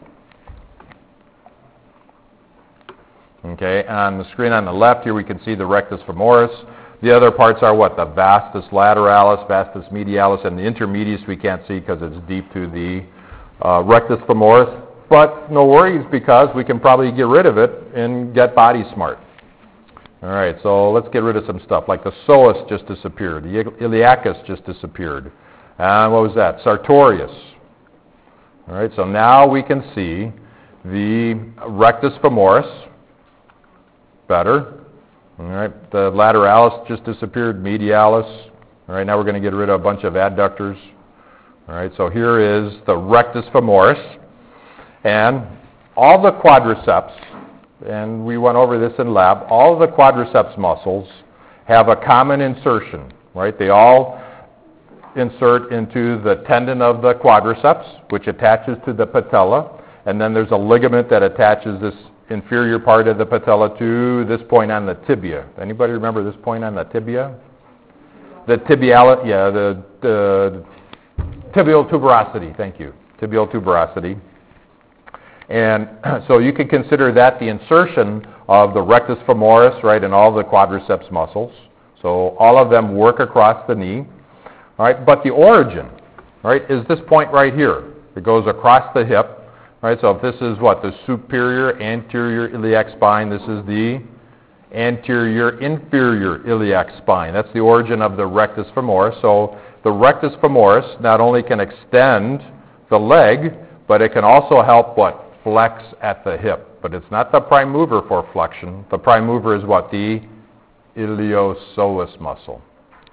Okay, on the screen on the left here we can see the rectus femoris. The other parts are what? The vastus lateralis, vastus medialis, and the intermedius we can't see because it's deep to the uh, rectus femoris. But no worries because we can probably get rid of it and get body smart. All right, so let's get rid of some stuff. Like the psoas just disappeared. The iliacus just disappeared. And what was that? Sartorius. All right, so now we can see the rectus femoris better. All right, the lateralis just disappeared, medialis. All right, now we're going to get rid of a bunch of adductors. All right, so here is the rectus femoris. And all the quadriceps, and we went over this in lab, all of the quadriceps muscles have a common insertion, right? They all insert into the tendon of the quadriceps, which attaches to the patella, and then there's a ligament that attaches this inferior part of the patella to this point on the tibia. Anybody remember this point on the tibia? The tibial, yeah, the, the tibial tuberosity, thank you, tibial tuberosity. And so you can consider that the insertion of the rectus femoris, right, and all the quadriceps muscles. So all of them work across the knee. All right, but the origin, right, is this point right here. It goes across the hip. Right, so if this is what, the superior anterior iliac spine, this is the anterior inferior iliac spine. That's the origin of the rectus femoris. So the rectus femoris not only can extend the leg, but it can also help what? Flex at the hip. But it's not the prime mover for flexion. The prime mover is what? The iliopsoas muscle.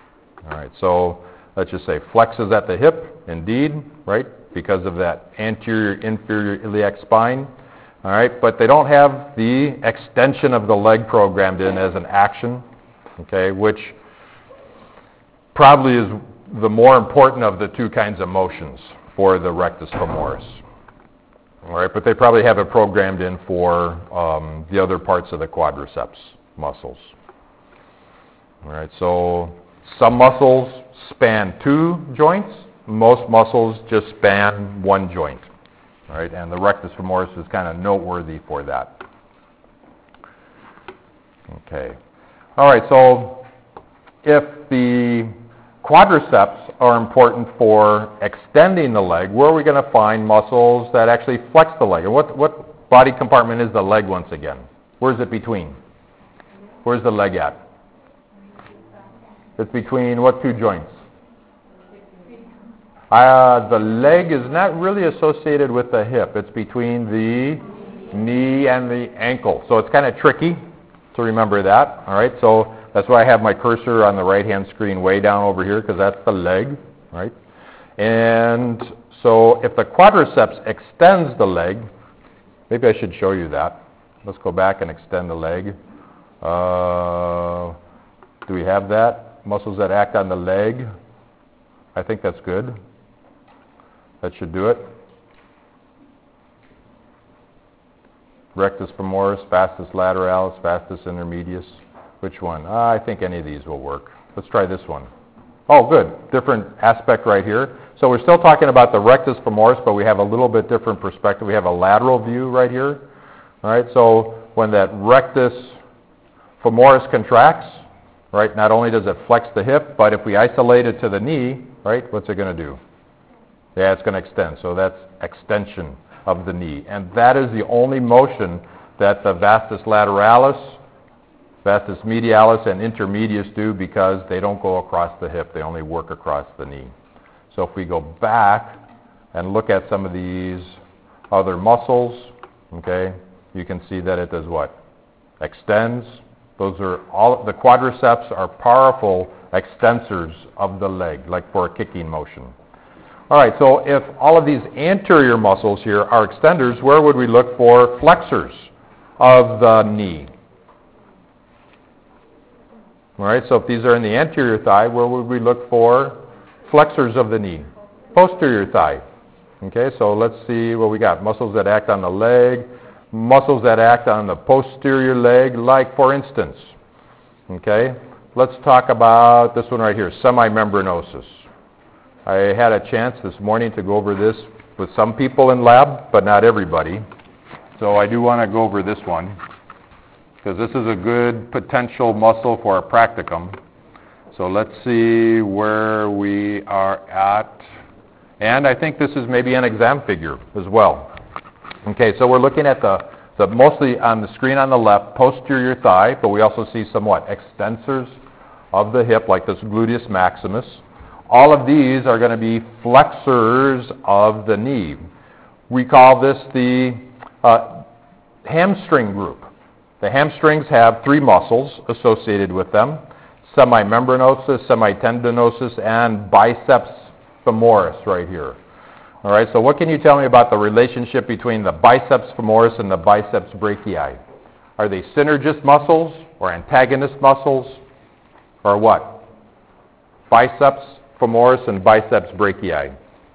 All right, so let's just say flexes at the hip, indeed, right, because of that anterior inferior iliac spine. All right, but they don't have the extension of the leg programmed in as an action, okay, which probably is the more important of the two kinds of motions for the rectus femoris. All right, but they probably have it programmed in for um, the other parts of the quadriceps muscles. All right, so some muscles span two joints. Most muscles just span one joint. All right, and the rectus femoris is kind of noteworthy for that. Okay. All right, so if the quadriceps are important for extending the leg, where are we going to find muscles that actually flex the leg? And what, what body compartment is the leg once again? Where is it between? Where's the leg at? It's between what two joints? Uh, the leg is not really associated with the hip. It's between the knee and the ankle. So it's kind of tricky to remember that. All right, so that's why I have my cursor on the right-hand screen way down over here, because that's the leg, right? And so if the quadriceps extends the leg, maybe I should show you that. Let's go back and extend the leg. Uh, do we have that? Muscles that act on the leg. I think that's good. That should do it. Rectus femoris, vastus lateralis, vastus intermedius. Which one? Uh, I think any of these will work. Let's try this one. Oh, good. Different aspect right here. So we're still talking about the rectus femoris, but we have a little bit different perspective. We have a lateral view right here. All right, so when that rectus femoris contracts, right, not only does it flex the hip, but if we isolate it to the knee, right, what's it going to do? Yeah, it's going to extend. So that's extension of the knee. And that is the only motion that the vastus lateralis, vastus medialis, and intermedius do, because they don't go across the hip. They only work across the knee. So if we go back and look at some of these other muscles, okay, you can see that it does what? Extends. Those are all, the quadriceps are powerful extensors of the leg, like for a kicking motion. All right, so if all of these anterior muscles here are extenders, where would we look for flexors of the knee? All right, so if these are in the anterior thigh, where would we look for flexors of the knee? Posterior thigh. Okay, so let's see what we got. Muscles that act on the leg, muscles that act on the posterior leg, like for instance, okay, let's talk about this one right here, semimembranosus. I had a chance this morning to go over this with some people in lab, but not everybody. So I do want to go over this one, because this is a good potential muscle for a practicum. So let's see where we are at. And I think this is maybe an exam figure as well. Okay, so we're looking at the, the mostly on the screen on the left, posterior thigh, but we also see somewhat extensors of the hip, like this gluteus maximus. All of these are going to be flexors of the knee. We call this the uh, hamstring group. The hamstrings have three muscles associated with them: semimembranosus, semitendinosus, and biceps femoris right here. All right, so what can you tell me about the relationship between the biceps femoris and the biceps brachii? Are they synergist muscles or antagonist muscles, or what? Biceps femoris and biceps brachii.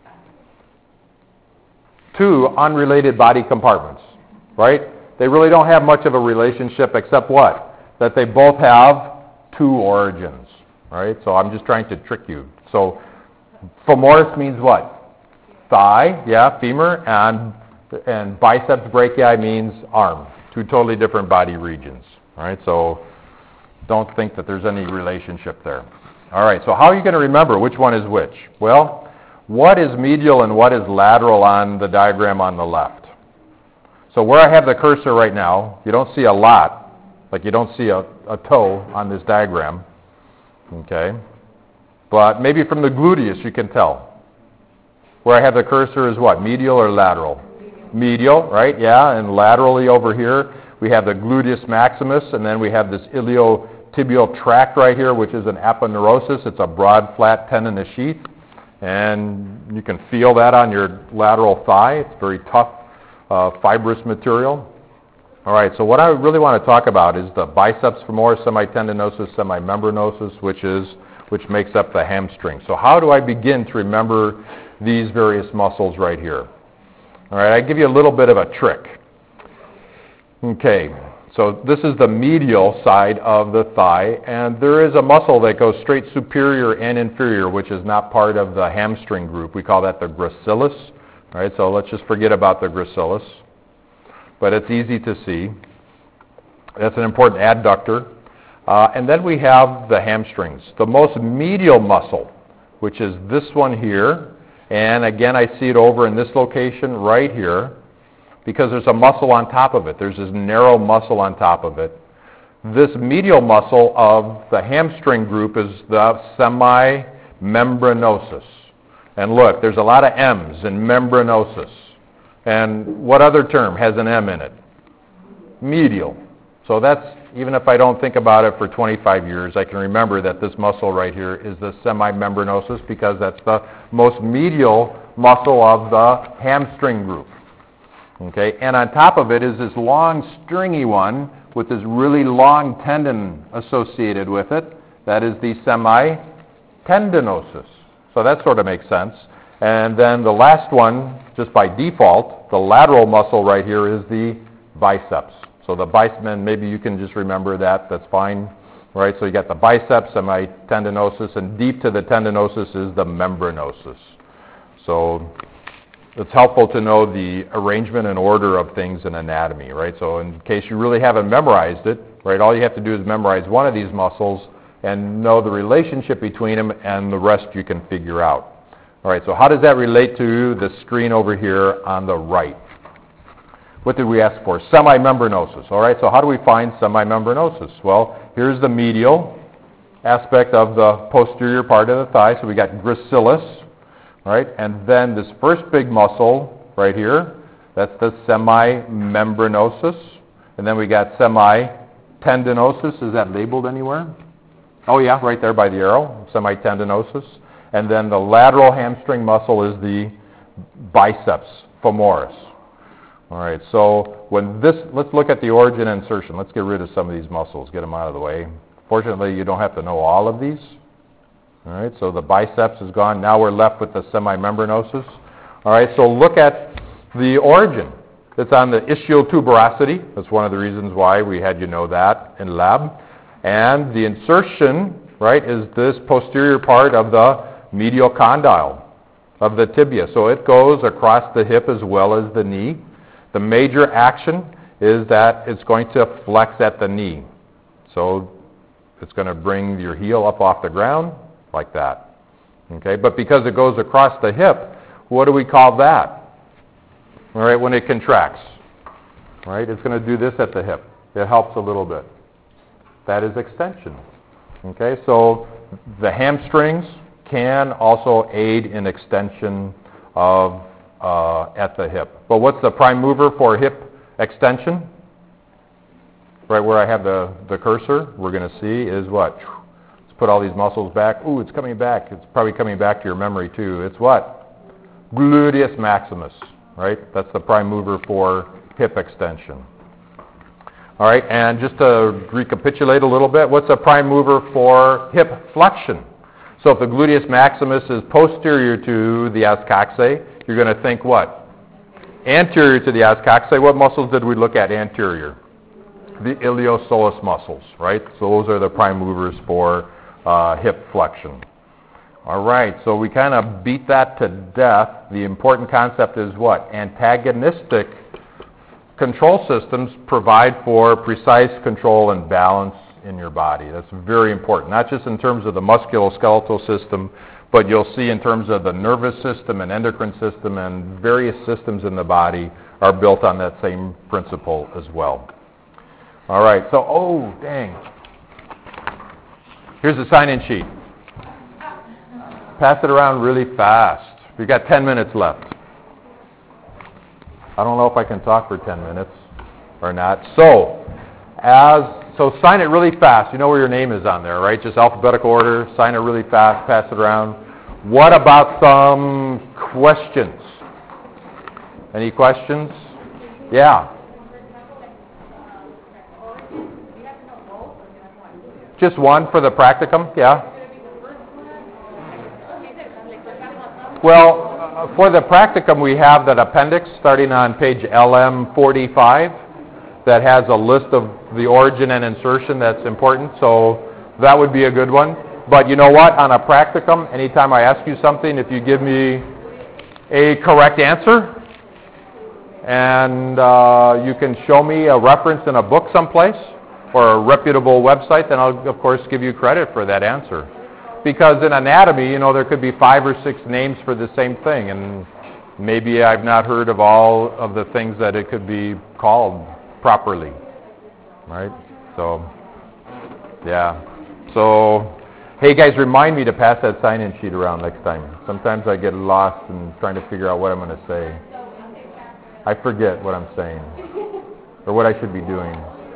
Two unrelated body compartments, right? They really don't have much of a relationship except what? That they both have two origins, right? So I'm just trying to trick you. So femoris means what? Thigh, yeah, femur, and and biceps brachii means arm. Two totally different body regions, all right? So don't think that there's any relationship there. All right, so how are you going to remember which one is which? Well, what is medial and what is lateral on the diagram on the left? So where I have the cursor right now, you don't see a lot, like you don't see a, a toe on this diagram, okay? But maybe from the gluteus you can tell. Where I have the cursor is what, medial or lateral? Medial, right, yeah, and laterally over here we have the gluteus maximus, and then we have this ilio tibial tract right here, which is an aponeurosis. It's a broad, flat tendinous sheath, and you can feel that on your lateral thigh. It's very tough, uh, fibrous material. All right, so what I really want to talk about is the biceps femoris semitendinosus semimembranosus, which is which makes up the hamstring. So how do I begin to remember these various muscles right here? All right, I give you a little bit of a trick. Okay, so this is the medial side of the thigh, and there is a muscle that goes straight superior and inferior, which is not part of the hamstring group. We call that the gracilis. All right, so let's just forget about the gracilis. But it's easy to see. That's an important adductor. Uh, and then we have the hamstrings, the most medial muscle, which is this one here. And again, I see it over in this location right here because there's a muscle on top of it. There's this narrow muscle on top of it. This medial muscle of the hamstring group is the semimembranosus. And look, there's a lot of M's in membranosus. And what other term has an M in it? Medial. So that's, even if I don't think about it for twenty-five years, I can remember that this muscle right here is the semimembranosus because that's the most medial muscle of the hamstring group. Okay, and on top of it is this long, stringy one with this really long tendon associated with it. That is the semitendinosus. So that sort of makes sense. And then the last one, just by default, the lateral muscle right here is the biceps. So the biceps, maybe you can just remember that. That's fine. Right? So you got the biceps, semitendinosus, and deep to the tendinosus is the membranosus. So it's helpful to know the arrangement and order of things in anatomy, right? So in case you really haven't memorized it, right, all you have to do is memorize one of these muscles and know the relationship between them, and the rest you can figure out. All right, so how does that relate to the screen over here on the right? What did we ask for? Semimembranosus. All right, so how do we find semimembranosus? Well, here's the medial aspect of the posterior part of the thigh. So we got gracilis, right? And then this first big muscle right here, that's the semimembranosus. And then we got semitendinosus. Is that labeled anywhere? Oh, yeah, right there by the arrow, semitendinosus. And then the lateral hamstring muscle is the biceps femoris. All right, so when this, let's look at the origin and insertion. Let's get rid of some of these muscles, get them out of the way. Fortunately, you don't have to know all of these. All right, so the biceps is gone. Now we're left with the semimembranosus. All right, so look at the origin. It's on the ischial tuberosity. That's one of the reasons why we had you know that in lab. And the insertion, right, is this posterior part of the medial condyle of the tibia. So it goes across the hip as well as the knee. The major action is that it's going to flex at the knee. So it's going to bring your heel up off the ground like that. Okay, but because it goes across the hip, what do we call that? All right, when it contracts. All right, it's going to do this at the hip. It helps a little bit. That is extension. Okay, so the hamstrings can also aid in extension of uh, at the hip. But what's the prime mover for hip extension? Right where I have the, the cursor, we're going to see is what? Let's put all these muscles back. Ooh, it's coming back. It's probably coming back to your memory too. It's what? Gluteus maximus, right? That's the prime mover for hip extension. All right, and just to recapitulate a little bit, what's a prime mover for hip flexion? So if the gluteus maximus is posterior to the os coxae, you're going to think what? Anterior to the os coxae. What muscles did we look at anterior? The iliopsoas muscles, right? So those are the prime movers for uh, hip flexion. All right, so we kind of beat that to death. The important concept is what? Antagonistic control systems provide for precise control and balance in your body. That's very important, not just in terms of the musculoskeletal system, but you'll see in terms of the nervous system and endocrine system and various systems in the body are built on that same principle as well. All right, so, oh, dang. Here's the sign-in sheet. Pass it around really fast. We've got ten minutes left. I don't know if I can talk for ten minutes or not. So, as So sign it really fast. You know where your name is on there, right? Just alphabetical order. Sign it really fast. Pass it around. What about some questions? Any questions? Yeah. Just one for the practicum? Yeah. Well, uh, for the practicum, we have that appendix starting on page L M forty-five that has a list of the origin and insertion that's important, so that would be a good one. But you know what? On a practicum, anytime I ask you something, if you give me a correct answer and uh, you can show me a reference in a book someplace or a reputable website, then I'll, of course, give you credit for that answer. Because in anatomy, you know, there could be five or six names for the same thing, and maybe I've not heard of all of the things that it could be called properly, right? So, yeah. So, hey guys, remind me to pass that sign-in sheet around next time. Sometimes I get lost in trying to figure out what I'm going to say. I forget what I'm saying, or what I should be doing.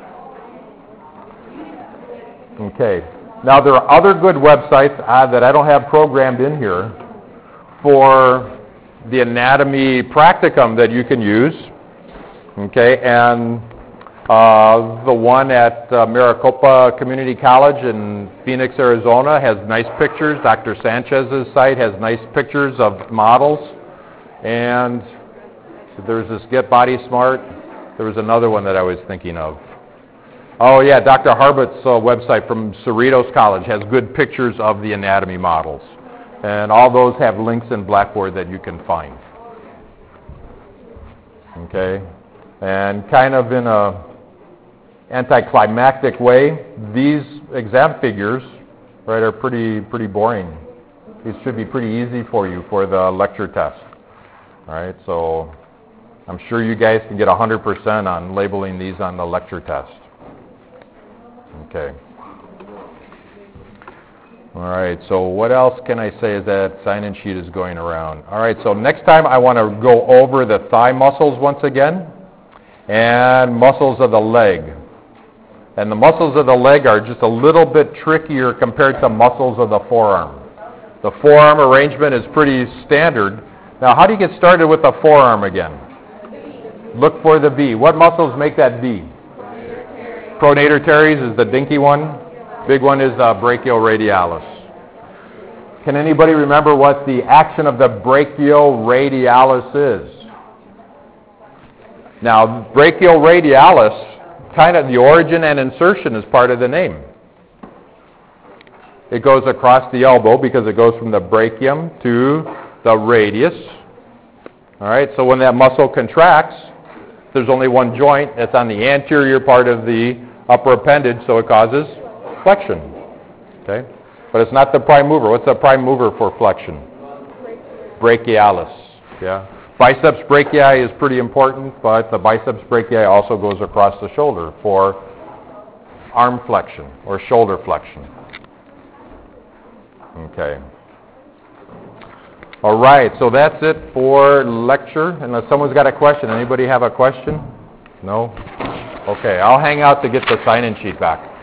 Okay. Now, there are other good websites uh, that I don't have programmed in here for the anatomy practicum that you can use. Okay, and uh, the one at uh, Maricopa Community College in Phoenix, Arizona has nice pictures. Doctor Sanchez's site has nice pictures of models. And there's this Get Body Smart. There was another one that I was thinking of. Oh yeah, Doctor Harbutt's uh, website from Cerritos College has good pictures of the anatomy models. And all those have links in Blackboard that you can find. Okay? And kind of in a anticlimactic way, these exam figures, right, are pretty pretty boring. These should be pretty easy for you for the lecture test. All right, so I'm sure you guys can get one hundred percent on labeling these on the lecture test. Okay. All right, so what else can I say as that sign-in sheet is going around? All right, so next time I want to go over the thigh muscles once again and muscles of the leg. And the muscles of the leg are just a little bit trickier compared to muscles of the forearm. The forearm arrangement is pretty standard. Now, how do you get started with the forearm again? Look for the V. What muscles make that V? Pronator teres is the dinky one. Big one is uh, brachioradialis. Can anybody remember what the action of the brachioradialis is? Now, brachioradialis, kind of the origin and insertion is part of the name. It goes across the elbow because it goes from the brachium to the radius. All right, so when that muscle contracts, there's only one joint that's on the anterior part of the upper appendage, so it causes flexion. Okay, but it's not the prime mover. What's the prime mover for flexion? Brachialis. Yeah. Biceps brachii is pretty important, but the biceps brachii also goes across the shoulder for arm flexion or shoulder flexion. Okay. All right, so that's it for lecture. Unless someone's got a question. Anybody have a question? No? Okay, I'll hang out to get the sign-in sheet back.